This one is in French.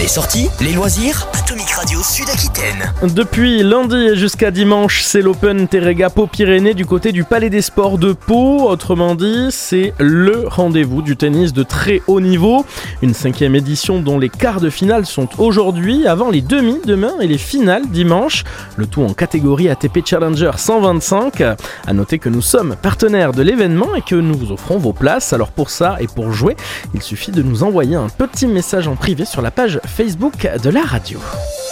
Les sorties, les loisirs, Atomic Radio Sud-Aquitaine. Depuis lundi et jusqu'à dimanche, c'est l'Open Terrega Pau-Pyrénées du côté du Palais des Sports de Pau. Autrement dit, c'est le rendez-vous du tennis de très haut niveau. Une 5e édition dont les quarts de finale sont aujourd'hui, avant les demi demain et les finales dimanche. Le tout en catégorie ATP Challenger 125. À noter que nous sommes partenaires de l'événement et que nous vous offrons vos places. Alors pour ça et pour jouer, il suffit de nous envoyer un petit message en privé sur la page Facebook de la radio.